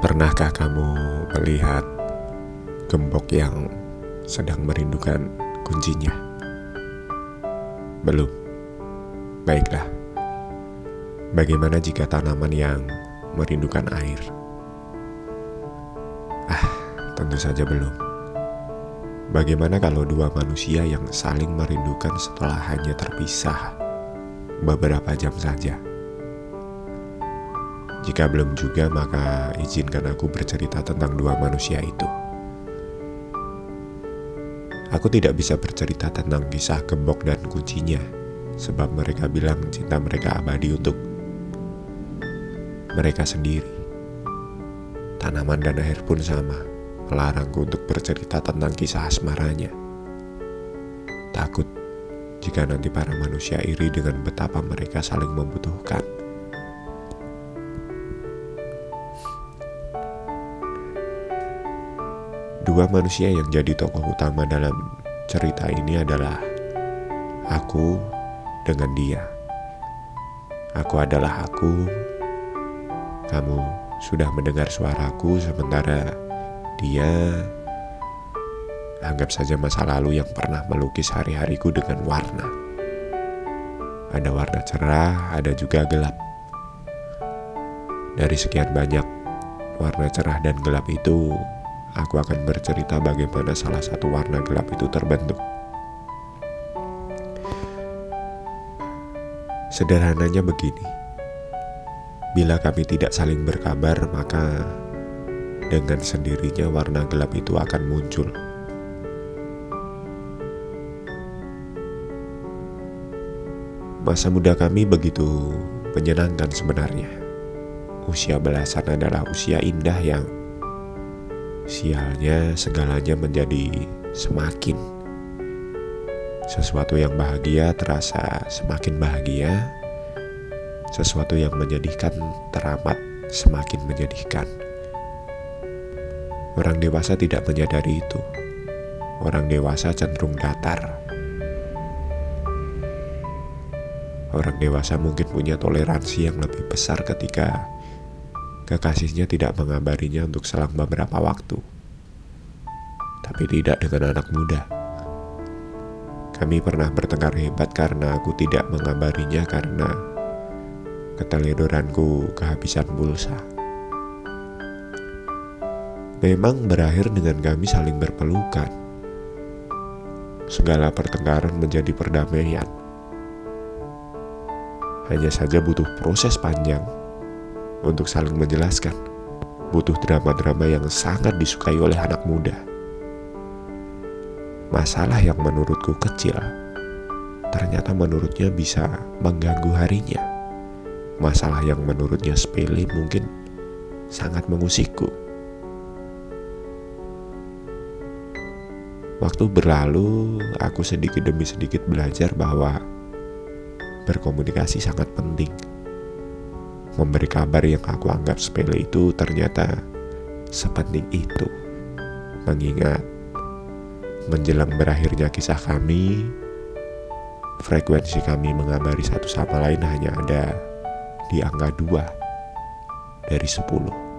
Pernahkah kamu melihat gembok yang sedang merindukan kuncinya? Belum? Baiklah. Bagaimana jika tanaman yang merindukan air? Tentu saja belum. Bagaimana kalau dua manusia yang saling merindukan setelah hanya terpisah beberapa jam saja? Jika belum juga, maka izinkan aku bercerita tentang dua manusia itu. Aku tidak bisa bercerita tentang kisah gembok dan kuncinya, sebab mereka bilang cinta mereka abadi untuk mereka sendiri. Tanaman dan air pun sama, melarangku untuk bercerita tentang kisah asmaranya. Takut jika nanti para manusia iri dengan betapa mereka saling membutuhkan. Dua manusia yang jadi tokoh utama dalam cerita ini adalah aku dengan dia. Aku adalah aku. Kamu sudah mendengar suaraku, sementara dia anggap saja masa lalu yang pernah melukis hari-hariku dengan warna. Ada warna cerah, ada juga gelap. Dari sekian banyak warna cerah dan gelap itu, aku akan bercerita bagaimana salah satu warna gelap itu terbentuk. Sederhananya begini, bila kami tidak saling berkabar, maka dengan sendirinya warna gelap itu akan muncul. Masa muda kami begitu menyenangkan sebenarnya. Usia belasan adalah usia indah yang sialnya segalanya menjadi semakin. Sesuatu yang bahagia terasa semakin bahagia. Sesuatu yang menyedihkan teramat semakin menyedihkan. Orang dewasa tidak menyadari itu. Orang dewasa cenderung datar. Orang dewasa mungkin punya toleransi yang lebih besar ketika kekasihnya tidak mengabarinya untuk selang beberapa waktu. Tapi tidak dengan anak muda. Kami pernah bertengkar hebat karena aku tidak mengabarinya karena keteledoranku kehabisan pulsa. Memang berakhir dengan kami saling berpelukan. Segala pertengkaran menjadi perdamaian. Hanya saja butuh proses panjang untuk saling menjelaskan. Butuh drama-drama yang sangat disukai oleh anak muda. Masalah yang menurutku kecil, ternyata menurutnya bisa mengganggu harinya. Masalah yang menurutnya sepele mungkin sangat mengusikku. Waktu berlalu, aku sedikit demi sedikit belajar bahwa berkomunikasi sangat penting. Memberi kabar yang aku anggap sepele itu ternyata sepenting itu. Mengingat menjelang berakhirnya kisah kami, frekuensi kami mengabari satu sama lain hanya ada di angka 2 dari 10.